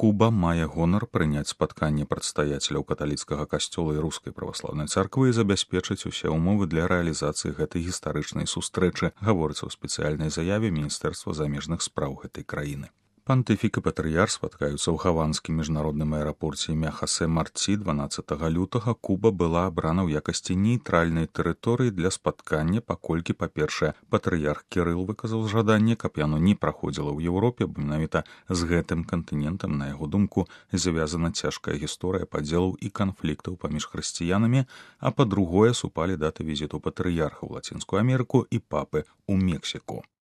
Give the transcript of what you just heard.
Куба мае гонар прыняць спатканне прадстаяцеляў каталіцкага касцёла і рускай праваслаўнай царквы і забяспечыць усе ўмовы для рэалізацыі гэтай гістарычнай сустрэчы, гаворыцца ў спецыяльнай заяве Міністэрства замежных спраў гэтай краіны. Пантыфік і патрыяр спаткаюцца ў гаванскім міжнародным аэрапорце імя Хосе Марці 12 лютага. Куба была абрана ў якасці нейтральнай тэрыторыі для спаткання, паколькі, па-першае, патрыярх Кірыл выказаў жаданне, каб яно не праходзіла ў Еўропе, бо менавіта з гэтым кантынентам, на яго думку, звязана цяжкая гісторыя падзелаў і канфліктаў паміж хрысціянамі, а па-другое, супалі даты візіту патрыярха ў Лацінскую Амерыку і папы ў Мексіку.